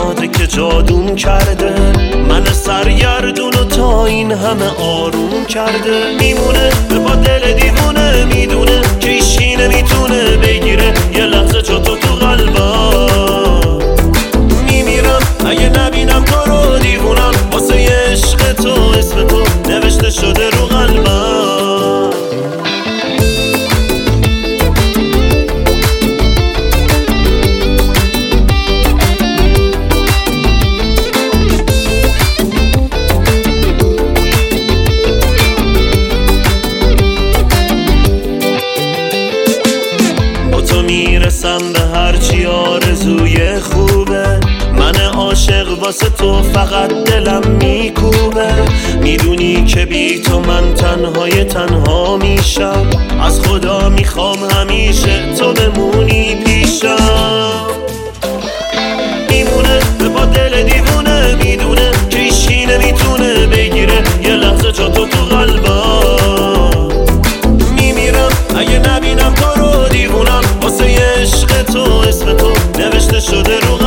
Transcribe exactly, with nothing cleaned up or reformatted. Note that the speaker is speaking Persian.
اومده که جادون کرده، من سرگردون و تا این همه آروم کرده. میمونه به با دل دیوونه، میدونه که ایشی نمیتونه بگیره یه لحظه جا تو تو قلبم. میمیرم اگه نبینم تو رو، دیوونم واسه یه عشق تو، اسم تو نوشته شده رو قلبم. میرسم به هرچی آرزوی خوبه، من عاشق واسه تو فقط دلم میکوبه. میدونی که بی تو من تنهای تنها میشم، از خدا میخوام همیشه تو بمونی پیشم. میمونه به با دل دیوونه، میدونه که ایشی نمیتونه بگیره یه لحظه جا تو تو قلبم. میمیرم اگه نبینم تو رو، دیوونم واسه یه عشق تو، اسم تو نوشته شده رو